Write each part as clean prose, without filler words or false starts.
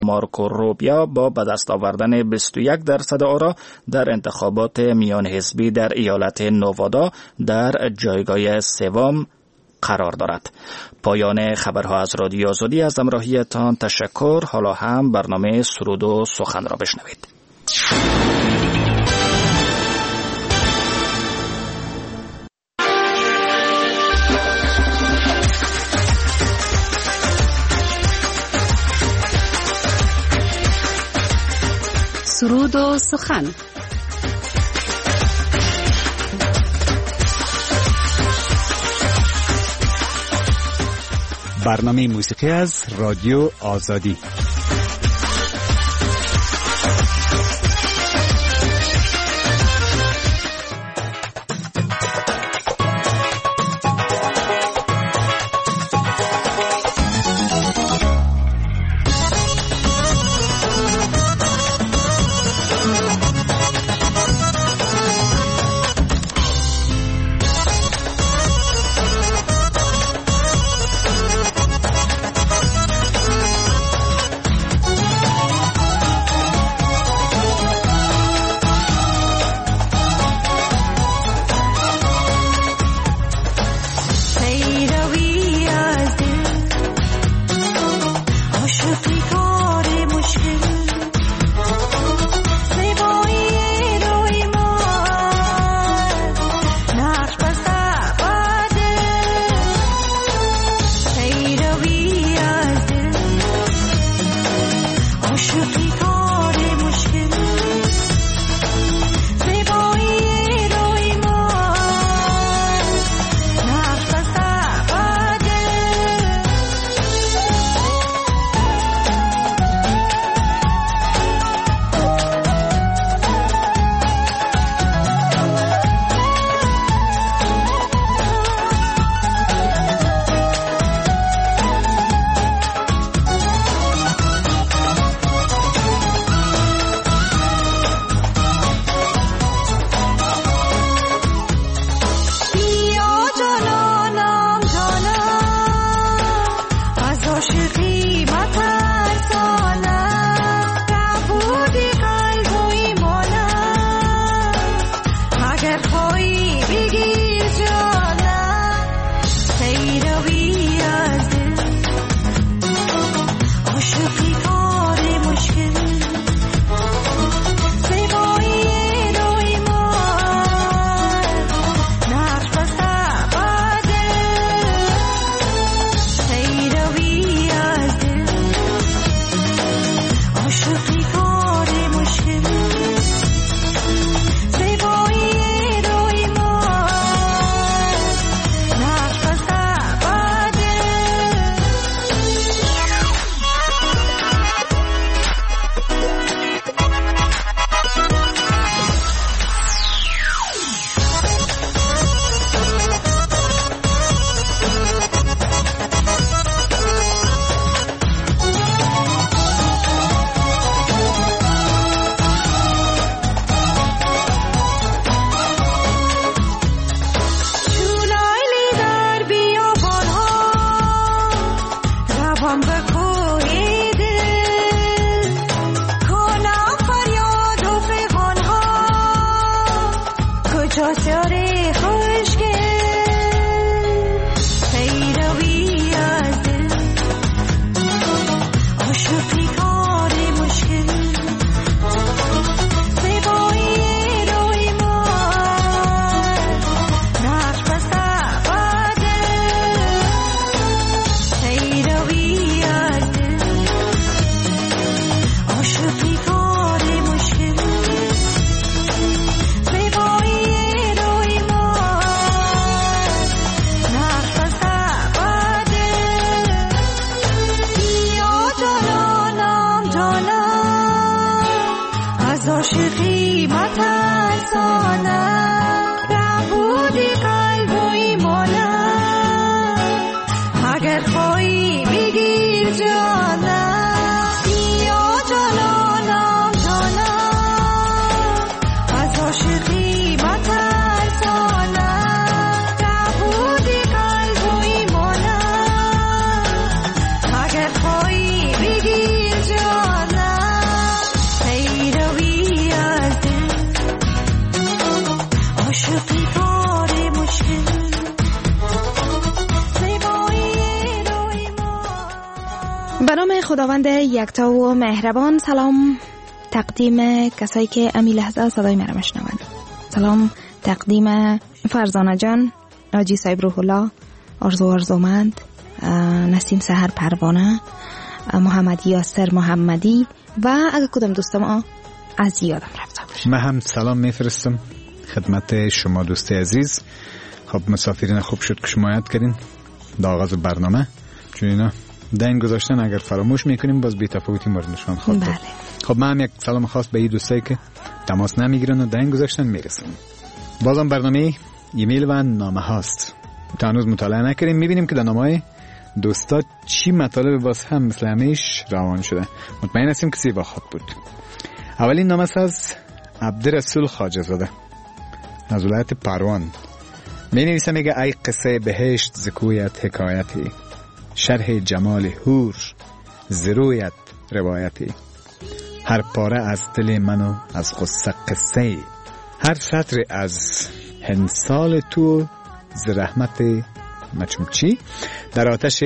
مارکو روبیا با به دست آوردن 21% آرا در انتخابات میان حزبی در ایالت نوادا در جایگاه سوم قرار دارد. پایان خبرها از رادیو آزادی. از همراهیتان تشکر. حالا هم برنامه سرود و سخن را بشنوید. سرود و سخن. برنامه موسیقی از رادیو آزادی. Biggie, John. خداوند یکتا و مهربان. سلام تقدیم کسایی که امی لحظه صدای مرا میشنوند. سلام تقدیم فرزانه جان، ناجی صاحب روح الله، آرزو آرزومند، نسیم سحر پروانه، محمد یاسر محمدی و اگه کدام دوست ما از یادم رفته باشه. من هم سلام میفرستم خدمت شما دوست عزیز. خب مسافرین خوب شد که شما یاد کردین در آغاز برنامه، چون اینا دین گذاشتن اگر فراموش میکنیم باز بی تفاوتی مورد نشان خواهد بود. خب من هم یک سلام خاص به این دوستایی که تماس نمیگیرن و دین گذاشتن میرسن. بازم برنامه ایمیل و نامه هاست. تا هنوز مطالعه نکردیم، میبینیم که در نامه دوستا چی مطالب باز هم مثل همیش روان شده. مطمئن هستیم که زیبا خواد بود. اولین نامه از عبدالرسول خواجه زاده از ولایت پروان. می نویسه، میگه ای قصه بهشت زکویت حکایتی، شرح جمال حور زرویت روایتی، هر پاره از دل منو از قصه قصه، هر سطر از هنسال تو ز رحمت مچمچی، در آتش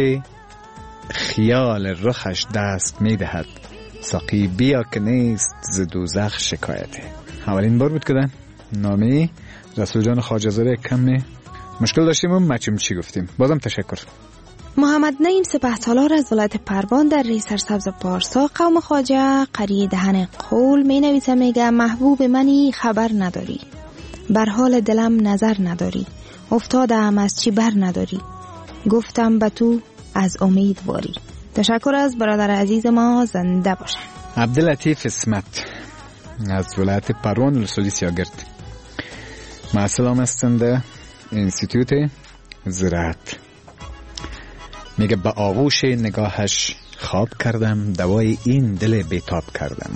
خیال رخش دست می دهد، ساقی بیا که نیست ز دوزخ شکایتی. اولین بار بود که در نامه رسول جان خواجه زاده کم مشکل داشتیم و مچمچی گفتیم. بازم تشکر. محمد نعیم سپهسالار از ولایت پروان در ری سرسبز پارسا قوم خواجه قریه دهن قول می نویسه، میگه محبوب منی خبر نداری، بر حال دلم نظر نداری، افتادم از چی بر نداری، گفتم به تو از امید واری. تشکر از برادر عزیز ما، زنده باشن. عبداللطیف اسمت از ولایت پروان رسولی سیاگرد معسلام هستند انستیتوت زراعت. میگه با آغوش نگاهش خواب کردم، دوای این دل بیتاب کردم.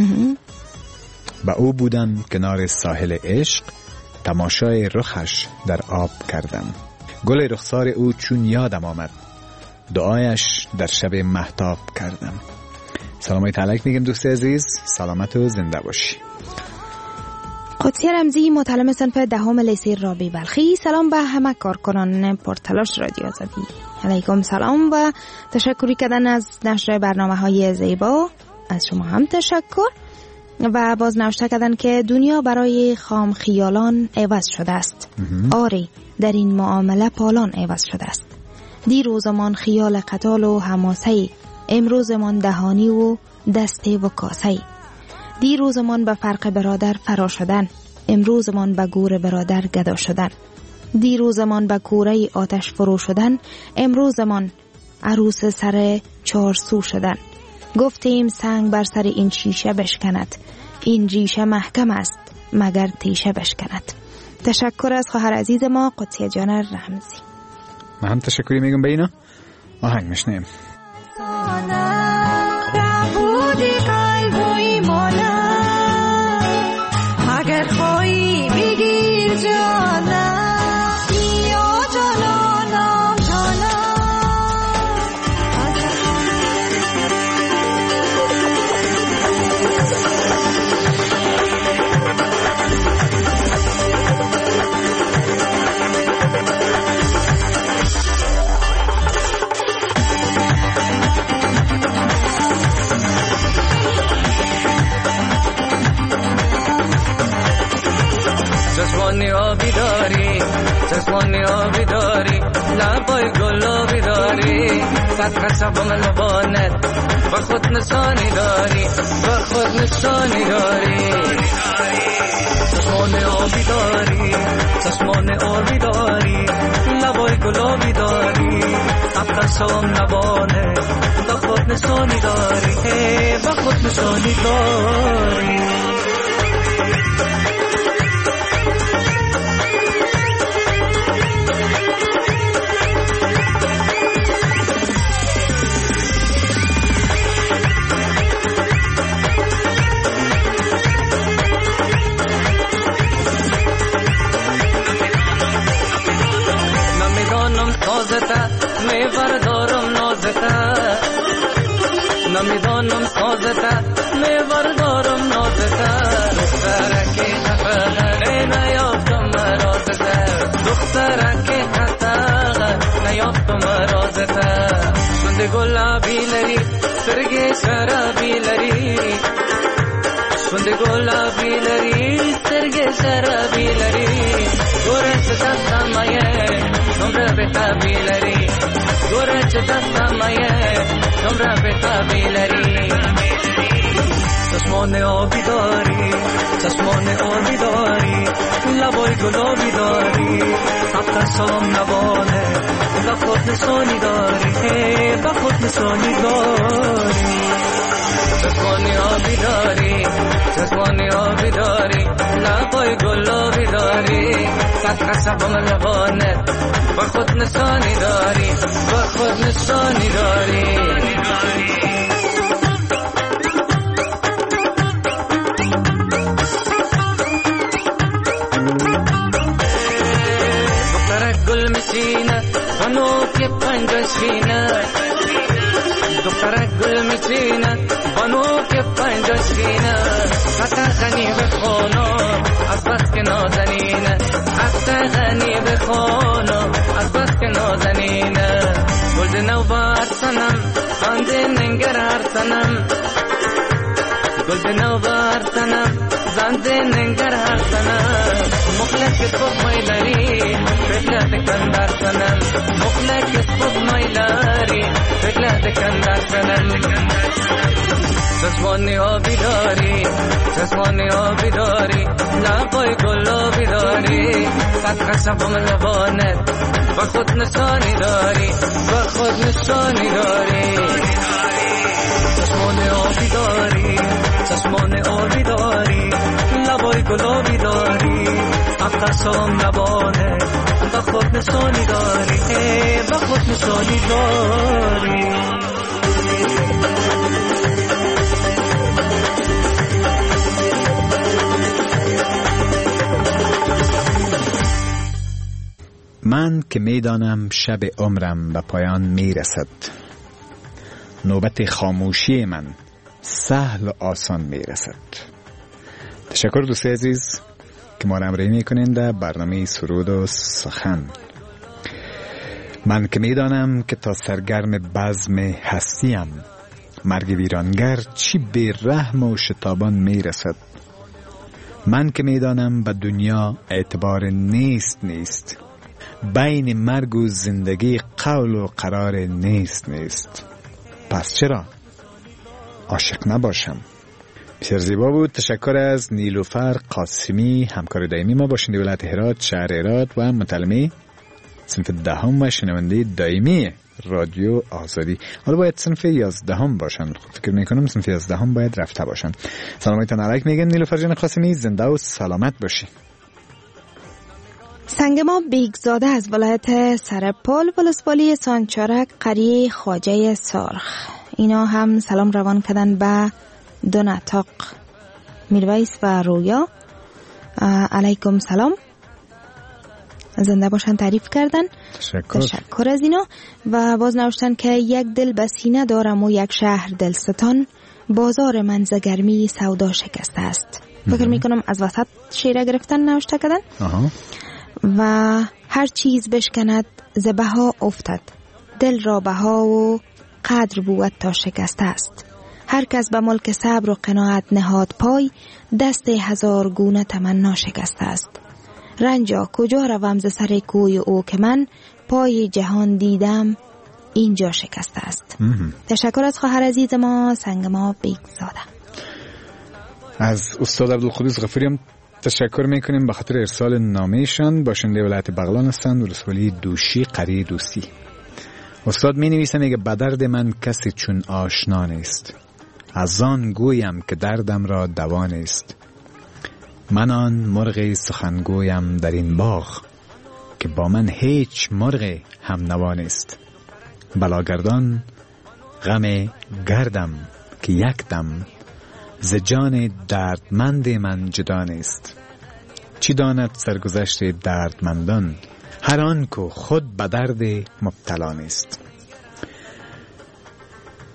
با او بودم کنار ساحل عشق، تماشای رخش در آب کردم. گل رخسار او چون یادم آمد، دعایش در شب مهتاب کردم. سلامای تعلق میگم دوست عزیز، سلامت و زنده باشی. قدسی رمزی متعلم صنف دهم لیسه رابعه بلخی. سلام به همه کارکنان پرتلاش رادیو آزادی. علیکم سلام و تشکری کردن از نشر برنامه‌های زیبا. از شما هم تشکر. و باز نوشته کردن که دنیا برای خام خیالان عوض شده است. آری در این معامله پالان عوض شده است. دیروزمان خیال قتال و حماسه، امروزمان دهانی و دسته و کاسه. دیروزمان به فرق برادر فرا شدن، امروزمان به گور برادر گدا شدن. دیروزمان به کوره آتش فرو شدن، امروزمان عروس سر چارسو شدن. گفتیم سنگ بر سر این شیشه بشکند، این ریشه محکم است مگر تیشه بشکند. تشکر از خواهر عزیز ما قدسی جان رمزی. من هم تشکری میگم به اینا. آهنگ میشنیم. اگر خواهی بگیر جانم، یا جانانم جانم. چشمانی آبی داری، چشمانی آبی داری، لبای گلابی داری، صد قصب من لبانت و خود نشانی داری، و خود نشانی داری. چشمانی آبی داری، چشمانی آبی داری، لبای گلابی داری، صد قصب لبانت و خود نشانی داری، و خود نشانی داری. می‌بردارم نازتا، نمیدانم سازتا، می‌بردارم نازتا. دخترکی خفقه نیافتم مرازتا، دخترکی خفقه نیافتم مرازتا. من شونده گلابی لری سرگه شرابی لری شونده گلابی لری سرگه شرابی لری گورش دستمایه نمره به تابی لری گورش دستمایه نمره به تابی لری چشمان آبی داری چشمان آبی داری لبای گلابی داری حق سلام نبانه با خود نشانی داری با خود نشانی داری چشمان آبی داری چشمان آبی داری لبای گلابی داری حق سلام نبانه با خود نشانی داری با خود نشانی داری گل میچینه بانو که پنجشینه دخترک گل میچینه بانو که پنجشینه حتی غنی بخونو از بس که نازنینه حتی غنی بخونو از بس که نازنینه گلد نو بار سنم خانده ننگر هر سنم گلد نو بار سنم زنده ننگر هر سنم مخلص صبح میلاری فکرت کندر سنم مخلص صبح میلاری فکرت کندر سنم چشمانی آبی داری چشمانی آبی داری لبای گلابی داری قد قشنگم لبانت با خود نشانی داری با خود نشانی داری چشمان آبی داری چشمان آبی داری لبای گلابی داری حق سلام نبانه با خود نشانی داری با خود نشانی داری من که میدانم شب عمرم به پایان میرسد نوبت خاموشی من سهل و آسان میرسد. تشکر دوستای عزیز که ما را همراهی میکنین در برنامه سرود و سخن. من که میدانم که تا سرگرم بزم هستیم مرگ ویرانگر چی بی رحم و شتابان میرسد. من که میدانم به دنیا اعتبار نیست بین مرگ و زندگی قول و قرار نیست پس چرا عاشق نباشم. بسیار زیبا بود. تشکر از نیلوفر قاسمی همکار دائمی ما باشنده ولایت هرات شهر هرات و متعلمه صنف 10 و شنونده دائمی رادیو آزادی. حالا باید صنف 11 باشن. فکر میکنم صنف 11 باید رفته باشن. سلامتان علیک میگم نیلوفر جان قاسمی، زنده و سلامت باشی. سنگما بیگزاده از ولایت سرپل ولسوالی سانچارک قریه خواجه سرخ، اینا هم سلام روان کردن به دو نطاق میرویس و رویا. علیکم سلام، زنده باشن تعریف کردن. تشکر از اینا. و باز نوشتن که یک دل به سینه دارم و یک شهر دلستان، بازار من ز گرمی سودا شکسته است. فکر میکنم از وسط شعر گرفتن نوشته کردن. و هر چیز بشکند ز بها افتد، دل را بها و قدر بود تا شکسته است. هر کس به ملک صبر و قناعت نهاد پای، دست هزار گونه تمنا شکسته است. رنجا کجا روم ز سر کوی او که من، پای جهان دیدم اینجا شکسته است. تشکر از خواهر عزیز ما سنگما بیگزاده. از استاد عبدالقدوس غفوری هم تشکر میکنیم به خاطر ارسال نامه‌شان. باشنده ولایت بغلان هستند، ولسوالی دوشی قریه دوستی. استاد می نویسه میگه به درد من کسی چون آشنا نیست، از آن گویم که دردم را دوا نیست. من آن مرغ سخنگویم در این باغ، که با من هیچ مرغ هم نوا نیست. بلاگردان غم گردم که یک دم، ز جان دردمند من جدا نیست. چی داند سرگذشت دردمندان، هر آن که خود به درد مبتلا نیست.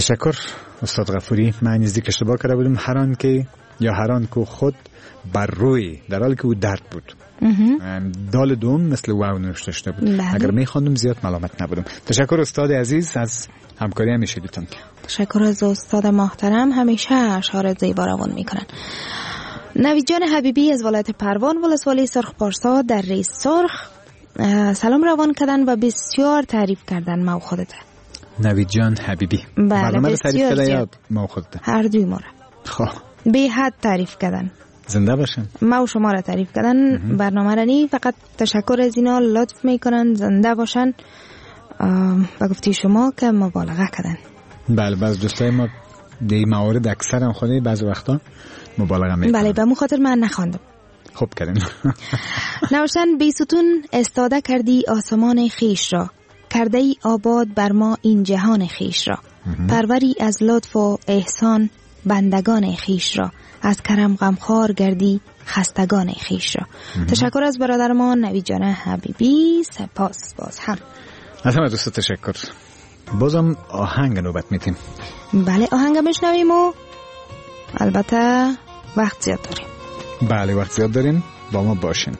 تشکر استاد غفوری. من نزدیک اشتباه کرده بودم، هران که یا هران که خود بر روی، در حالی که او درد بود. دال دوم مثل واو نوشته شده بود. اگر میخواندم زیاد ملامت نبودم. تشکر استاد عزیز از همکاری همیشه دیتون. تشکر از استاد محترم، همیشه اشعار زیبا روان میکنن. نوید جان حبیبی از ولایت پروان ولسوالی سرخ پارسا در ریس سرخ سلام روان کردن و بسیار تعریف کردن ما و خودت. نوید جان حبیبی برنامه رو تعریف کردن یا ما و خودت؟ هر دوی ما را به حد تعریف کردن. زنده باشن. ما و شما را تعریف کردن. برنامه را نی فقط تشکر از اینا لطف میکنن، زنده باشن. با گفتی شما که مبالغه کردن. بله بعض دوستای ما دی موارد اکثر هم خودی بعض وقتا مبالغه میکنن. بله به خاطر من نخواندم. خوب کردین. نوشتن بیستون استاده کردی آسمان خیش را، کرده ای آباد بر ما این جهان خیش را. پروری از لطف و احسان بندگان خیش را، از کرم غمخوار گردی خستگان خیش را. تشکر از برادر ما نوید جان حبیبی. سپاس باز هم از همه دوست تشکر. بازم آهنگ نوبت میتیم. بله آهنگ بشنویم و البته وقت زیاد داریم. بله وقت زیاد داریم، با ما باشین.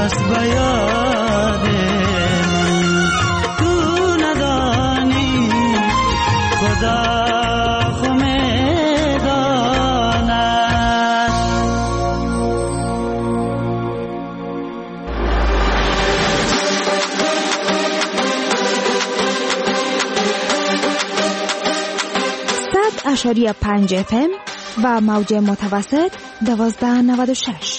هست به یاد من. تو ندانی خدا خو میداند. اشاری 5 FM و موج متوسط 1296.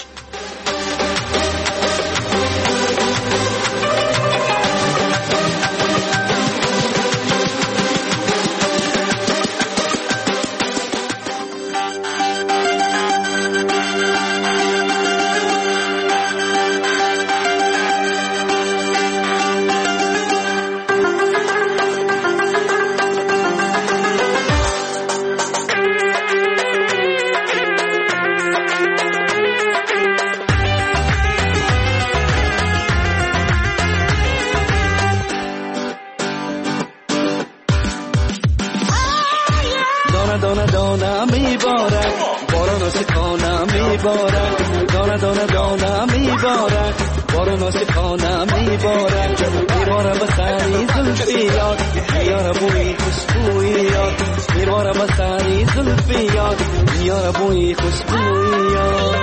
دانه دانه میبارد باران و سخانه میبارد. دانه دانه دانه میبارد باران و سخانه میبارد. میباره به سری زلفی یاد میاره بوی خوشبوی یاد. میباره به سری زلفی یاد میاره بوی خوشبوی یاد.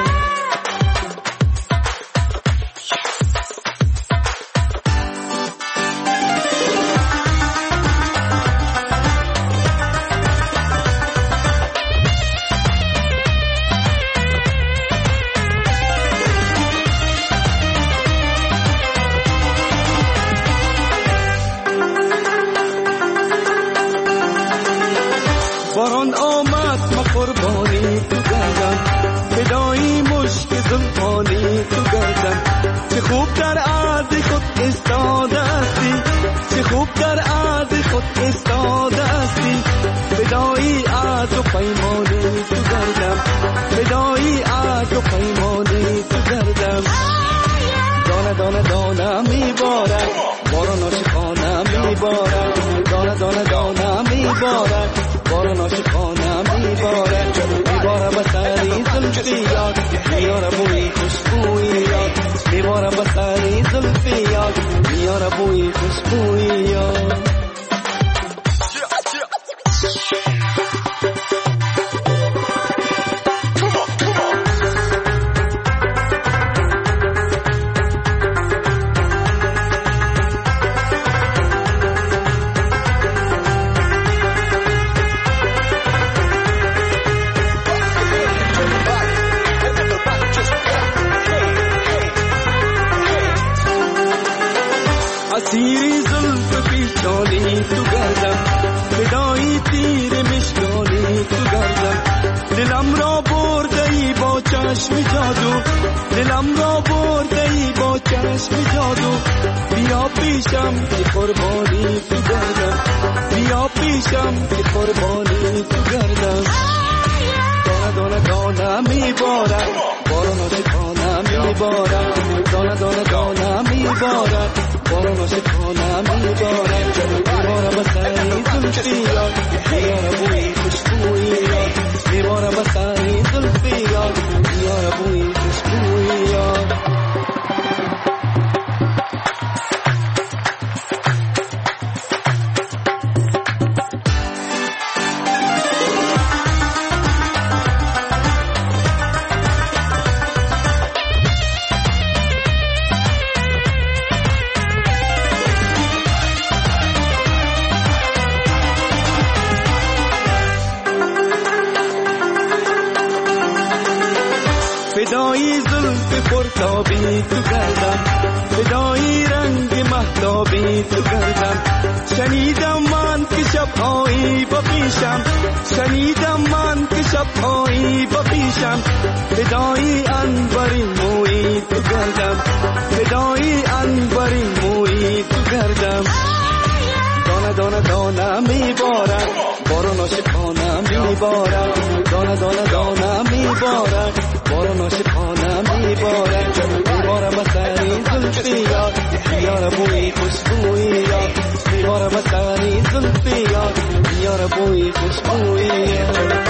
باران آمد ما قربانی تو گردم فدایی مشک زلفانی تو گردم. چه خوب در عهد خود استاده استی چه خوب در عهد خود استاده استی. فدایی عهد و پیمانی تو گردم فدایی عهد و پیمانی تو گردم. دانه دانه دانه میبارد باران عاشقانه میبارد. دانه دانه دانه میبارد باران عاشقانه میبارد. میباره به سری زلفی یاد میاره بوی خوشبوی یاد. میباره به سری زلفی یاد میاره بوی خوشبوی یاد. اسیری زلف پیچانی تو گردم فدایی تیر مشکانی تو گردم. دلم را برده ای با چشم جادو دلم را برده ای با چشم جادو. بیا پیشم که قربانی تو گردم بیا پیشم که قربانی تو گردم. دانه دانه دانه میبارد باران عاشقانه میبارد. دانه دانه دانه میبارد باران عاشقانه میبارد. میباره به سری زلفی یاد میاره بوی خوشبوی یاد. میباره به سری زلفی یاد میاره بوی خوشبوی یاد. فدایی زلف پرتابی تو گردم فدایی رنگ مهتابی تو گردم. شنیدم من که شب‌هایی با پیشم شنیدم من که شب‌هایی با پیشم. فدایی عنبرین مویی تو گردم فدایی عنبرین مویی تو گردم. دانه دانه دانه میبارد باران عاشقانه میبارد. دانه دانه دانه میبارد باران عاشقانه میبارد. میباره به سری زلفی یاد میاره بوی خوشبوی یاد. میباره به سری زلفی یاد میاره بوی خوشبوی یاد.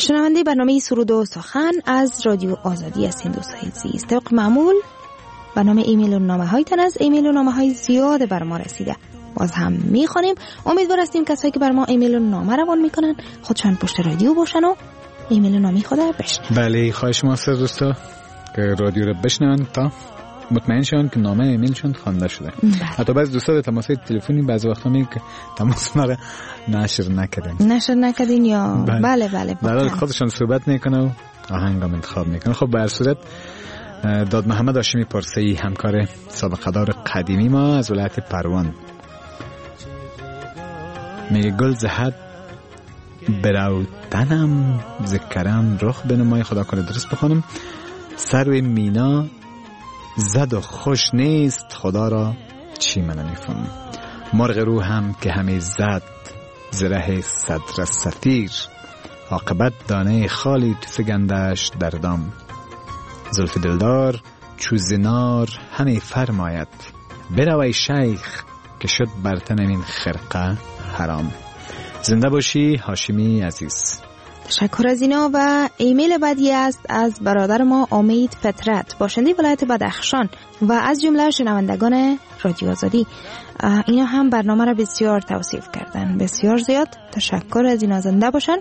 شنونده برنامه سرود و سخن از رادیو آزادی هستین دوستای عزیز. طبق معمول برنامه ایمیل و نامه هایتان از ایمیل و نامه های زیاد بر ما رسیده. باز هم میخوانیم. امیدوار هستیم کسایی که بر ما ایمیل و نامه روان میکنن خودشان پشت رادیو باشن و ایمیل و نامه خود بشنون. بله، خواهش ما از دوستا که رادیو رو بشنون تا مطمئن شون که نامه ایمیلشون خوانده شده. حتی بعضی دوستا به تماس تلفنی بعضی وقتا میگن که تماس ما رو نشر نکردین یا بله بله خودشون صحبت میکنه و آهنگام انتخاب میکنه. خب به هر صورت داد محمد هاشمی پارسی همکار سابقه دار قدیمی ما از ولایت پروان میگه گل زهد برو تنم ذکرم رخ بنمای. خدا کنه درست بخونم. سروی مینا زد و خوش نیست خدا را چی من نمیفهم. مرغ روحم که همه زد زره صدر سفیر عاقبت دانه خالی تو فگندش در دام. زلف دلدار چو زنار همه فرماید بروی شیخ که شد برتن این خرقه حرام. زنده باشی هاشمی عزیز. تشکر از اینا. و ایمیل بعدی است از برادر ما امید فطرت باشنده ولایت بدخشان و از جمله شنوندگان رادیو آزادی. اینا هم برنامه را بسیار توصیف کردن، بسیار زیاد. تشکر از اینا. زنده باشن.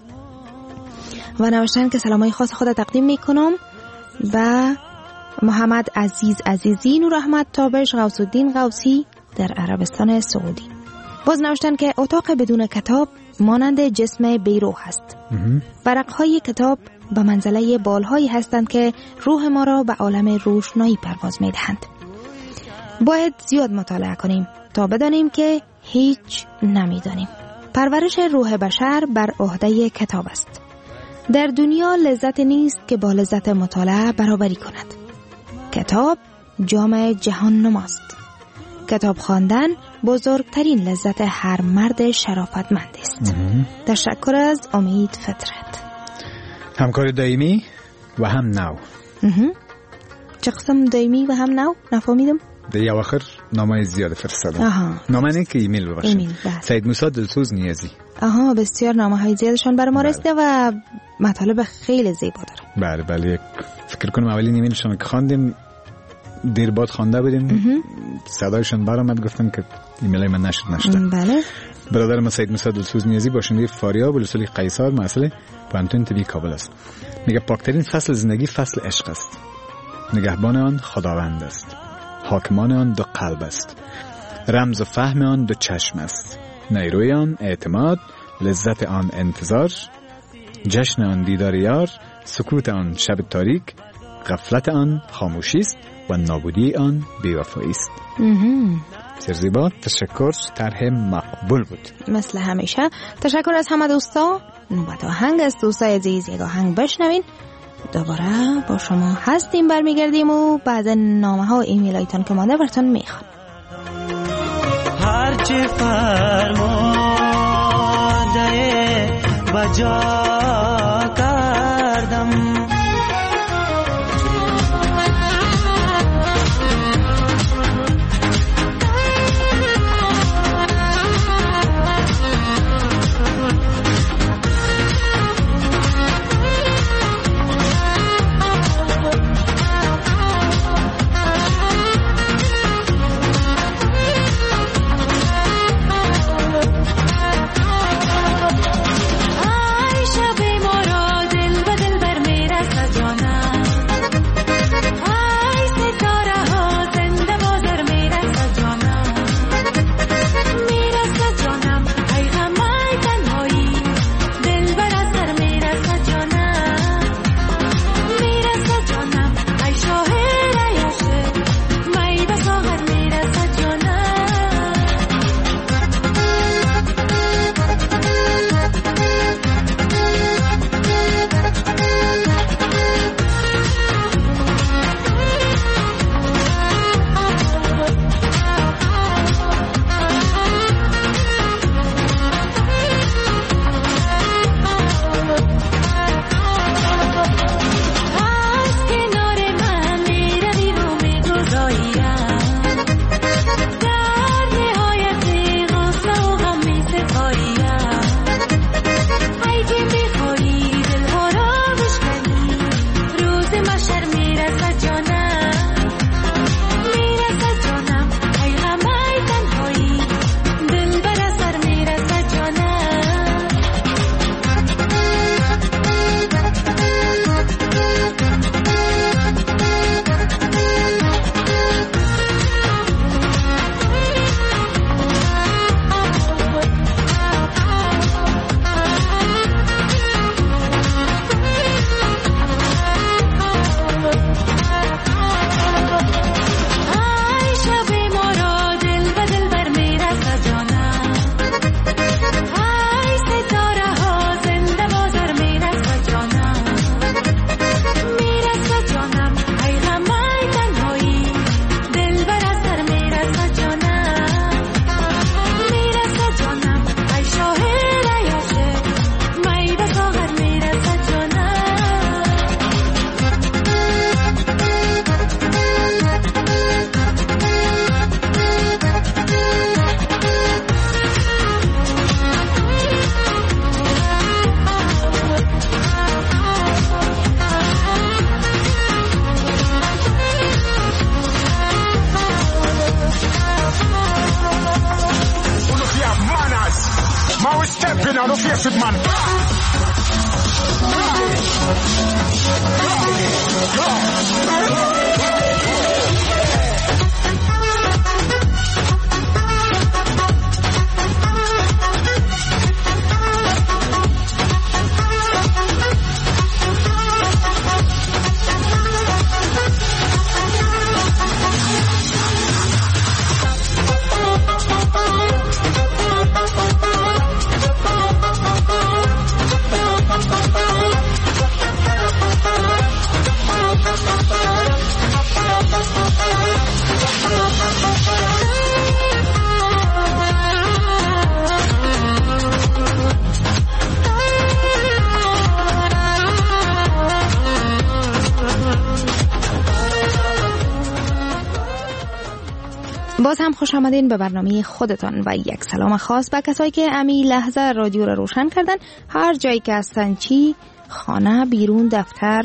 و نوشتن که سلامای خاص خود تقدیم میکنم و محمد عزیزی نور احمد تابش غوث الدین غوثی در عربستان سعودی. باز نوشتن که اتاق بدون کتاب مانند جسم بیروح است. ورقهای کتاب به منزله بالهایی هستند که روح ما را به عالم روشنایی پرواز می دهند. باید زیاد مطالعه کنیم تا بدانیم که هیچ نمیدانیم. پرورش روح بشر بر عهده کتاب است. در دنیا لذت نیست که با لذت مطالعه برابری کند. کتاب جام جهان نماست. کتاب خواندن بزرگترین لذت هر مرد شرافتمند است. تشکر از امید فطرت. همکار دائمی و هم نو. چه قسم دائمی و هم نو؟ نفهمیدم. دیگه آخر نامه زیاد فرستادم. نامه نه که ایمیل ببخشید. سید موسی دلسوز نیازی. بسیار نامه های زیادشان بر ما رسیده و مطالب خیلی زیبا داره. بله فکر کنم اولین ایمیلشون که خواندیم دیر بعد خوانده بودیم صدایشون برآمد گفتن که ایمیل من نشده. بله. برادر ما سید موسی دلسوز نیازی باشنده فاریاب ولسوالی قیصر مسئله پانتون طبی کابل است. میگه پاکترین فصل زندگی فصل عشق است. نگهبان آن خداوند است. حاکمان آن دو قلب است. رمز و فهم آن دو چشم است. نیروی آن اعتماد، لذت آن انتظار، جشن آن دیدار یار، سکوت آن شب تاریک، غفلت آن خاموشی است و نابودی آن بی‌وفایی است. زیبا. تشکر. طرح مقبول بود مثل همیشه. تشکر از همه دوستا. نوبت آهنگ است دوستای عزیز. یک آهنگ بشنوین. دوباره با شما هستیم برمیگردیم و بعد نامه ها و ایمیل هایتان که مانده براتون میخوام. هرچه فرماده بجا کردم شب Man, we step in and no face it, man. باز هم خوش آمدین به برنامه خودتان و یک سلام خاص به کسایی که امی لحظه رادیو را روشن کردن، هر جایی که هستن، چی خانه، بیرون، دفتر،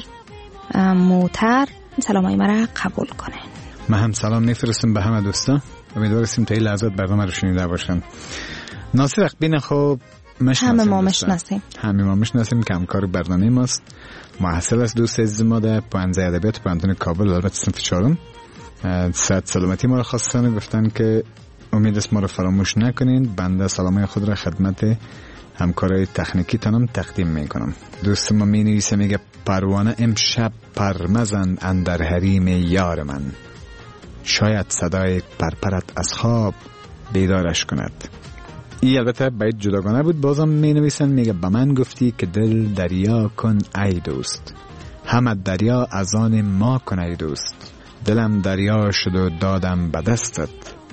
موتر، سلامای مرا قبول کنن. من هم سلام میفرستم به همه دوستا، امیدوارم تا این لحظات برنامه رو شنیده باشن. ناصر اقبین خوب همه ما مشناسیم که همکار برنامه ماست، محصل از دوست عزیز ما در پوهنځی ادبیات پوهنتون کابل، البته صنف 4. صحت سلامتی ما رو خواستن، گفتن که امید است ما رو فراموش نکنین. بنده سلامای خود را خدمت همکارای تکنیکی تانم تقدیم میکنم. دوست ما می نویسه، میگه پروانه امشب پرمزن اندر حریم یار من، شاید صدای پرپرت از خواب بیدارش کند. این البته باید جداگانه بود. بازم می نویسن، میگه به من گفتی که دل دریا کن ای دوست، همه دریا از آن ما کن ای دوست. دلم دریا شد و دادم به دستت،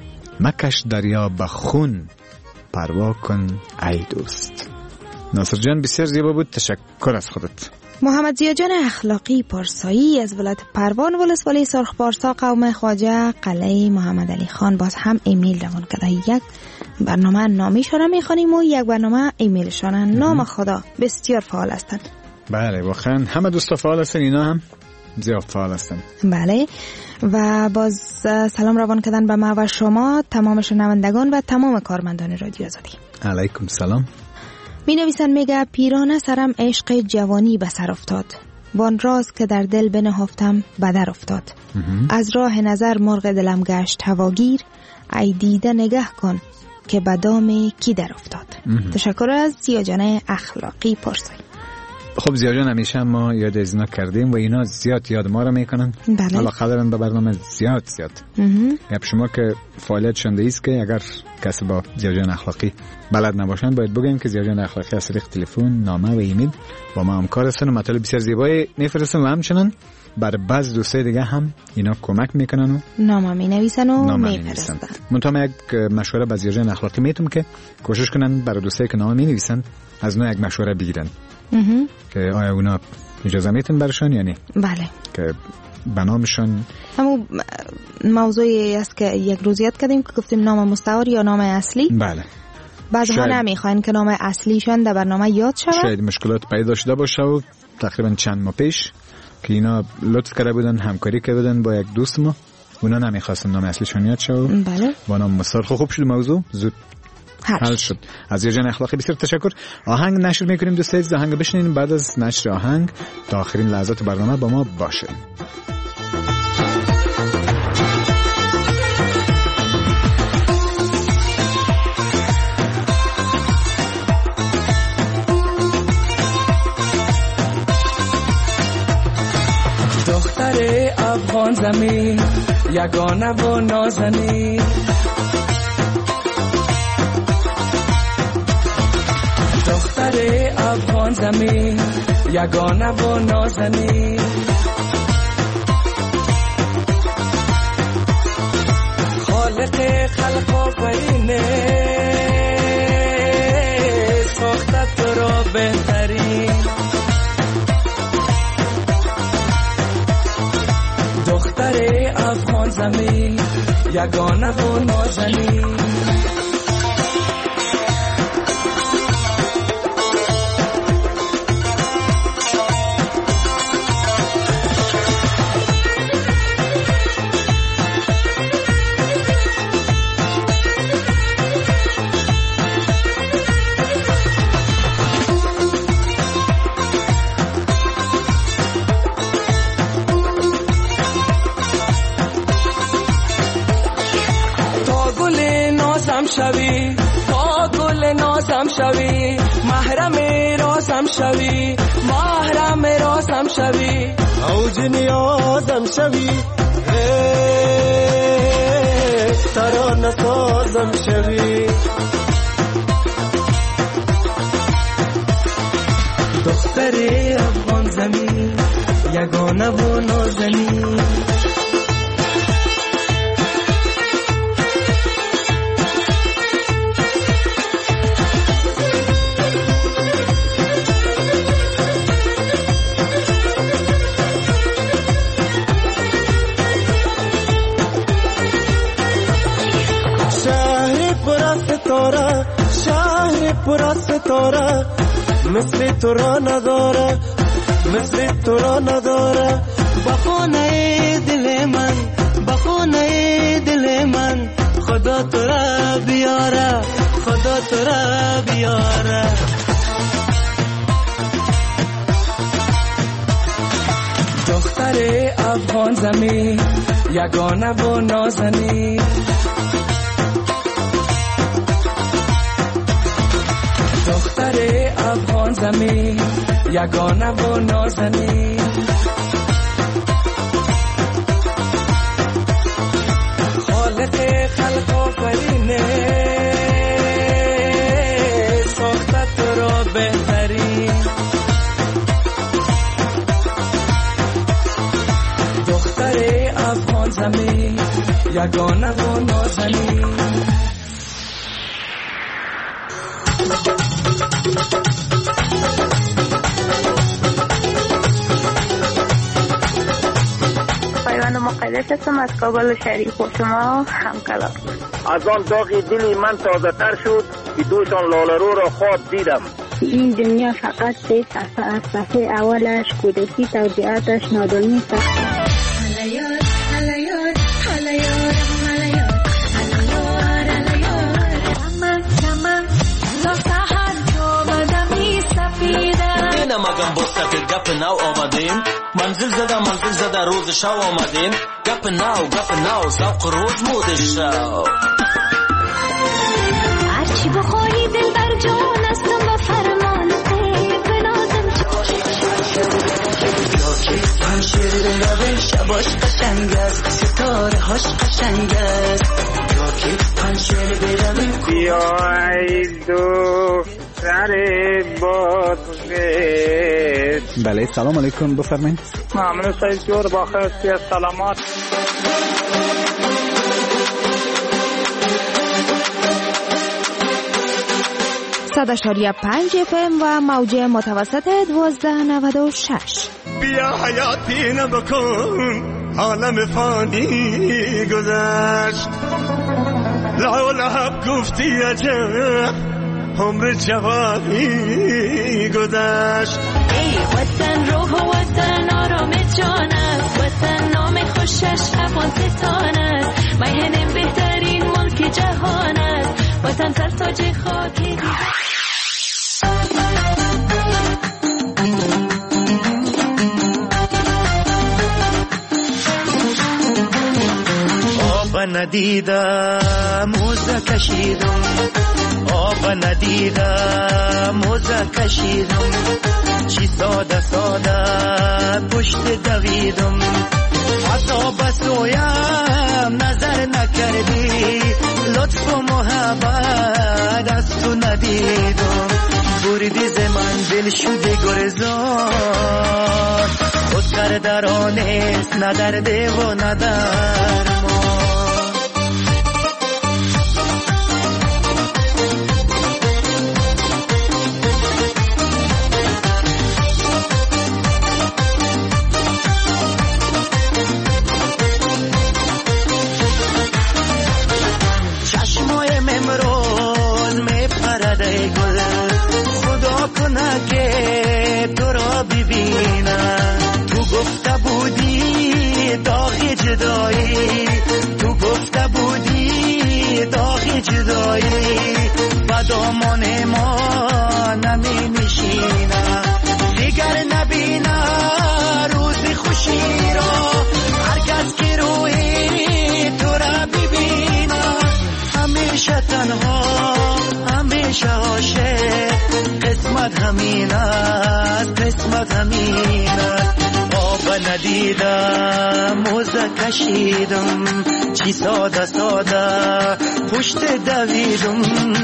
مکش دریا به خون، پروا کن ای دوست. ناصر جان بسیار زیبا بود، تشکر از خودت. محمد زیاجان اخلاقی پارسایی از ولایت پروان ولسوالی سرخ پارسا قوم خواجه قلعه محمد علی خان باز هم ایمیل روان کرده. یک برنامه نامیشان میخوانیم و یک برنامه ایمیلشان. نام خدا بسیار فعال هستند. بله واقعا همه دوستا فعال هستن، اینا هم زیاد فعال هستن. بله و باز سلام روان کردن به ما و شما تمام شنوندگان و تمام کارمندان رادیو آزادی. علیکم سلام. می نویسن، میگه پیرانه سرم عشق جوانی به سر افتاد، وان راز که در دل بنهفتم بدر افتاد. از راه نظر مرغ دلم گشت هواگیر، ای دیده نگه کن که بدام کی در افتاد. تشکر از زیاجان اخلاقی پارسایی. خب زیاجان همیشه ما یاد از اینا کردیم و اینا زیاد یاد ما رو میکنن. بله. علاقه دارن به برنامه زیاد. گپ شما که فعالیت شنده ایست که اگر کسی با زیاجان اخلاقی بلد نباشن باید بگیم که زیاجان اخلاقی از طریق تلفن، نامه و ایمیل با ما همکار هستن و مطالب بسیار زیبایی میفرستن و همچنان برای بعض دوستای دیگه هم اینا کمک میکنن و نامه می نویسن و میفرستن. منتها یک مشوره به زیاجان اخلاقی میتونم که کوشش کنن برای دوستایی که نامه می نویسن از نوع یک مشوره بگیرن که آیا اونا اجازه برشان یا نه. بله که بنامشان همون موضوعی است که یک روز یاد کردیم که گفتیم نام مستعار یا نام اصلی. بله بعضها نمیخواین که نام اصلیشان در برنامه یاد شود. شاید مشکلات پیدا شده باشه و تقریبا چند ماه پیش که اینا لطف کرده بودن، همکاری کرده بودن با یک دوست ما، اونا نمیخواستن نام اصلیشان یاد شود. بله با نام مستعار خوب شد، موضوع زود حل شد. از زیاجان اخلاقی بسیار تشکر. آهنگ نشر میکنیم دوستان عزیز، آهنگ بشنین. بعد از نشر آهنگ تا آخرین لحظات برنامه با ما باشه. دختر افغان زمین یگانه و نازنین، دختر افغان زمین یگانه و نازنین، خالق خلق آفرینه ساخته تو را بهترین، دختر افغان زمین یگانه و نازنین. راسم شوی محرم راسم شوی محرم راسم شوی اوج نیازم شوی ترانه سازم شوی دختر افغان زمین یگانه و نازنین شهر پر ستاره مثل تو را نداره مثل تو را نداره بخونه دل من بخونه دل من خدا تو را بیاره خدا تو را بیاره دختر افغان زمین یگانه و نازنین دختر افغان زمین یگانه و نازنین خالق خلق آفرینه ساخته تو را بهترین دختر افغان زمین یگانه و نازنین پایوند مقدس هستم از کابل شریف و شما همکلام. از آن داغی دلی من تازه تر شد که دوشان لالرو را خواب دیدم. این دنیا فقط 3 صفحه از صفحه اولش کودکی توضیحاتش نادانی سخت. هلیار هلیار هلیار هلیار هلیار هلیار من تا سحر تو بدمی سفیده نمگم با سفید گپ نو آمدیم منزل زده روز شو آمدیم گپ نو سوق روز مود شو هرچی بخوری دل بر جان استم و فرمان بنازم یاکی پنشیر روی شباش قشنگ است ستاره هاش قشنگ است یاکی پنشیر روی بیای دو سر بازگشت. بله سلام علیکم بفرمایید. ممنون سید جور باخستی از سلامات. 100.5 FM و موج متوسط 1296. بیا حیاتی نبکن عالم فانی گذشت لا لحب گفتی عجب عمر جوانی گذشت. ای وطن روح و وطن آرام جان است وطن نام خوشش افغانستان است میهن بهترین ملک جهان است وطن سر تاج خاکی آب ندیدم موزه کشیدم آب ندیدم موزه کشیدم چی ساده پشت دویدم حتی بسویم نظر نکردی لطف و محبت از تو ندیدم بردی ز منزل شده گرزان خود کردرانست ندرده و ندرمان. که تو را ببینم تو گفته بودی داغ جدایی تو گفته بودی داغ جدایی و دامان ما نمی نشینم دیگر نبینم روز خوشی را هرگز که روی تو را ببینم همیشه تنها همیشه عاشق قسمت همین است قسمت همین است آب ندیدم موزه کشیدم چی ساده ساده پشت دویدم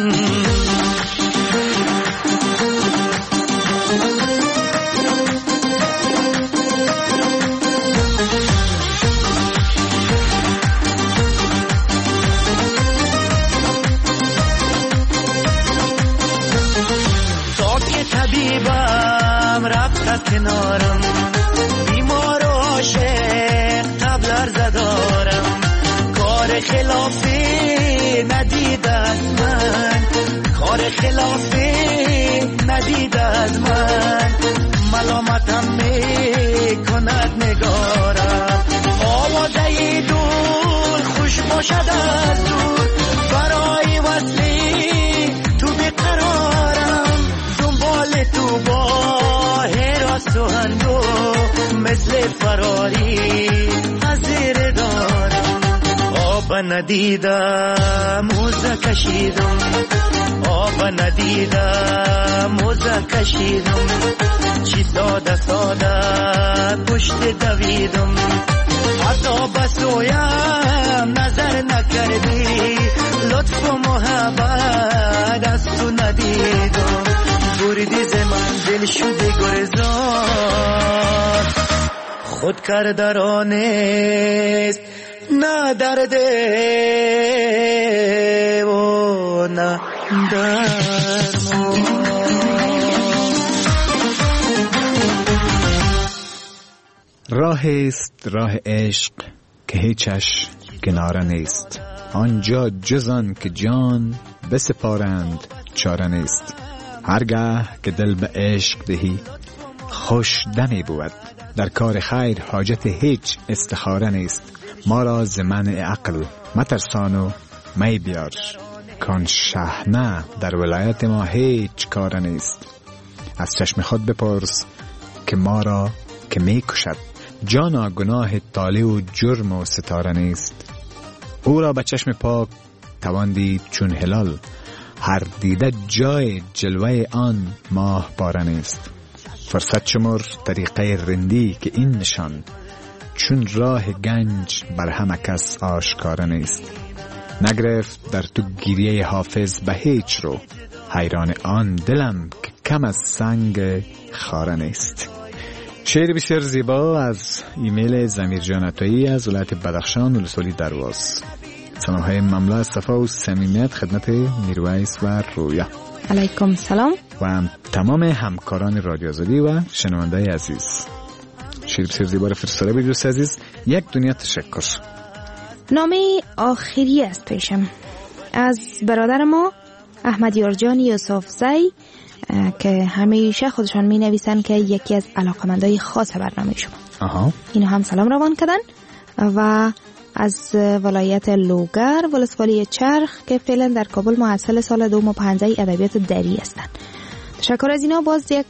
طبیبم رفت کنارم بیمار و عاشق تبلر زدارم کار خلافی ندید از من کار خلافی ندید از من ملامتم میکند نگارم آوازه دور خوش باشد از دور برای وصلی تو بقرارم تو با هراس و هندو مثل فراری حضیر دارم آب ندیدم موزه کشیدم آب ندیدم موزه کشیدم چی ساده ساده پشت دویدم حتی بسویم نظر نکردی لطف و محبت از تو ندیدم بردی ز منزل شده گرزان خود کردرانست نه درده و نه درمان راه است راه عشق که هیچش کناره نیست آنجا جز آن که جان بسپارند چاره نیست هرگاه که دل به عشق دهی خوش دمی بود در کار خیر حاجت هیچ استخاره نیست ما را ز منع عقل مترسان و می بیار کان شحنه در ولایت ما هیچ کار نیست از چشم خود بپرس که ما را که می کشد جانا گناه طالع و جرم و ستاره نیست او را به چشم پاک توان دید چون هلال هر دیده جای جلوه آن ماه پاره نیست فرصت شمر طریقه رندی که این نشان چون راه گنج بر همه کس آشکار نیست نگرفت در تو گیریه حافظ به هیچ رو حیران آن دلم که کم از سنگ خاره نیست شعر بسیار زیبا از ایمیل زمیر جان عطایی از ولایت بدخشان ولسوالی درواز سلام‌های مملو از صفا و صمیمیت خدمت میرویس و رویا علیکم سلام و تمام همکاران رادیو آزادی و شنونده عزیز شعر بسیار زیبا را فرستاده بود دوست عزیز یک دنیا تشکر نامه آخری است پیشم از برادر ما احمد یارجان یوسف زی که همیشه خودشان می نویسن که یکی از علاقمندای خاص برنامه شما اینو هم سلام روان کردن و از ولایت لوگر ولسوالی چرخ که فعلا در کابل محصل سال دوم پنجه ادبیات دری هستند. تشکر از اینا. باز یک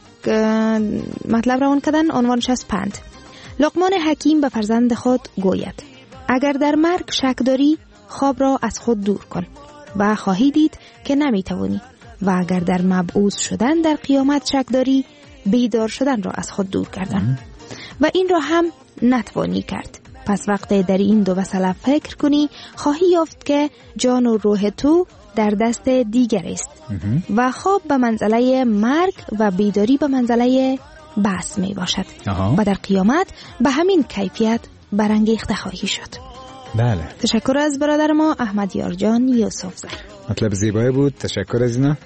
مطلب روان کردن عنوانش از پند. لقمان حکیم به فرزند خود گوید اگر در مرگ شک داری خواب را از خود دور کن و خواهی دید که نمیتوانی و اگر در مبعوث شدن در قیامت شک داری بیدار شدن را از خود دور کردن و این را هم نتوانی کرد. پس وقتی در این دو مسئله فکر کنی خواهی یافت که جان و روح تو در دست دیگر است و خواب به منزله مرگ و بیداری به منزله بحث می باشد و در قیامت به همین کیفیت برانگیخته خواهی شد. بله. تشکر از برادر ما احمد یارجان یوسف زی. مطلب زیبایی بود. تشکر از اینا.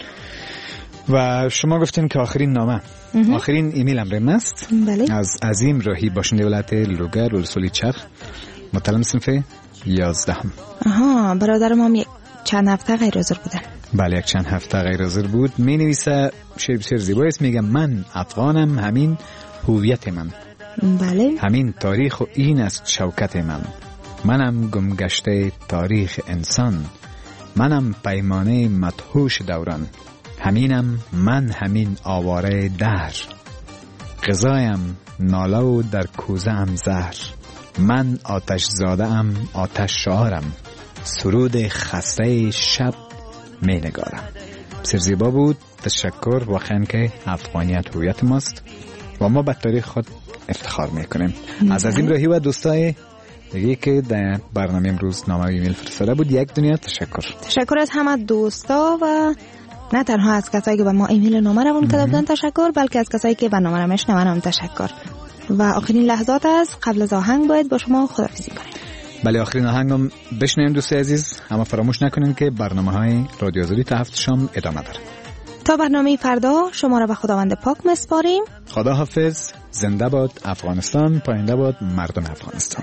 و شما گفتین که آخرین نامه آخرین ایمیل امرم است. بله. از عظیم راهی باشنده ولایت لوگر ولسوالی چرخ متعلم صنف 11. برادر ما چند هفته غیر حاضر بودن. بله یک چند هفته غیر حاضر بود. می نویسه شعر بسیار زیبایی است. میگه من افغانم همین هویت من. بله. همین تاریخ و این است شوکت من. منم گمگشته تاریخ انسان. منم پیمانه مدهوش دوران. همینم من همین آواره دهر. غذایم ناله و در کوزه ام زهر. من آتش زاده ام آتش شعارم. سرود خسته شب می نگارم. بسیار زیبا بود. تشکر. واقعا که افغانیت هویت ماست و ما به تاریخ خود افتخار میکنیم. از عظیم راهی و دوستای دیگه که در برنامه امروز نامه ایمیل فرستاده بود، یک دنیا تشکر از همه دوستا و نه تنها از کسایی که به ما ایمیل نامه روان کرده بودن تشکر، بلکه از کسایی که برنامه رو میشنون هم تشکر. و آخرین لحظات است، قبل از آهنگ باید با شما خداحافظی کنیم. بله، آخرین آهنگ هم بشنویم دوستای عزیز. اما فراموش نکنین که برنامه‌های رادیو آزادی تا هفت شام ادامه داره. تا برنامه فردا شما را به خداوند پاک میسپاریم. خدا حافظ. زنده باد افغانستان، پاینده باد مردم افغانستان.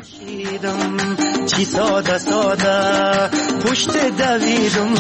چی ساده ساده پشت دویدم،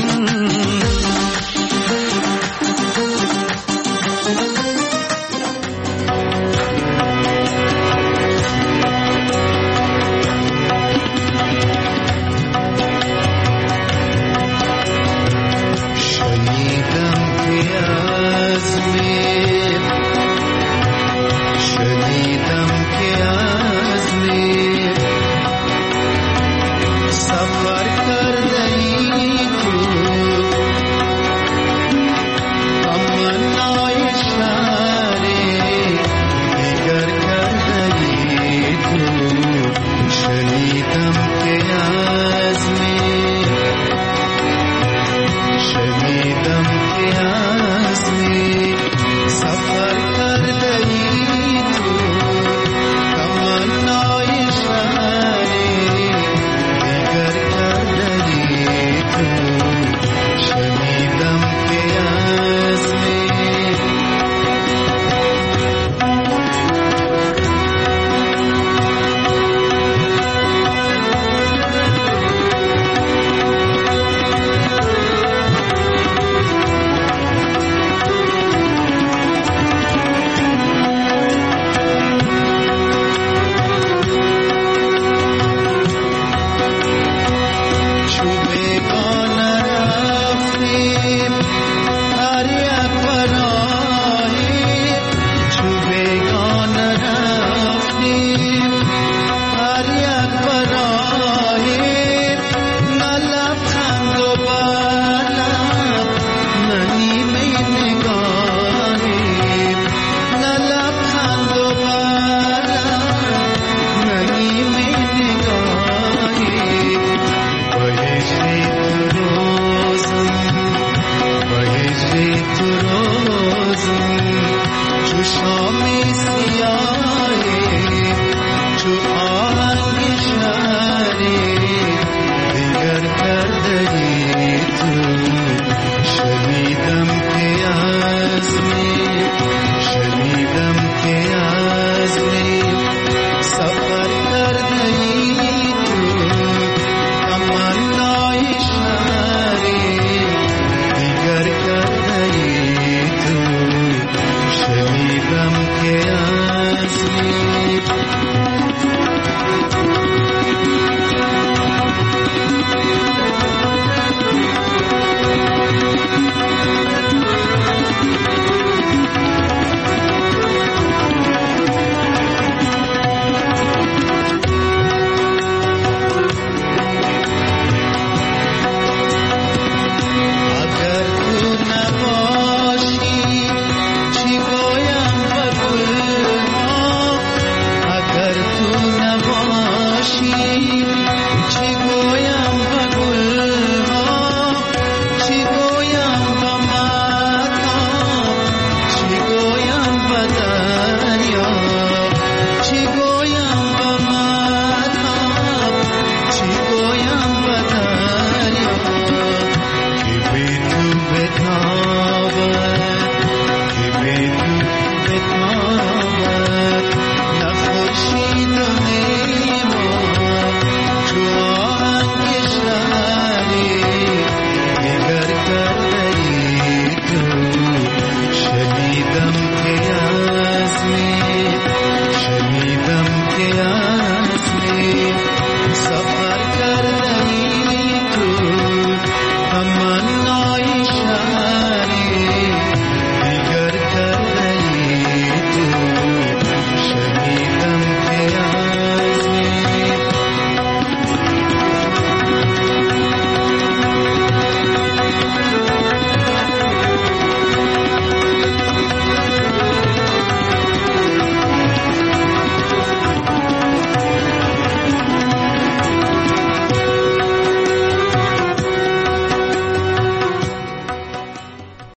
شام سیاه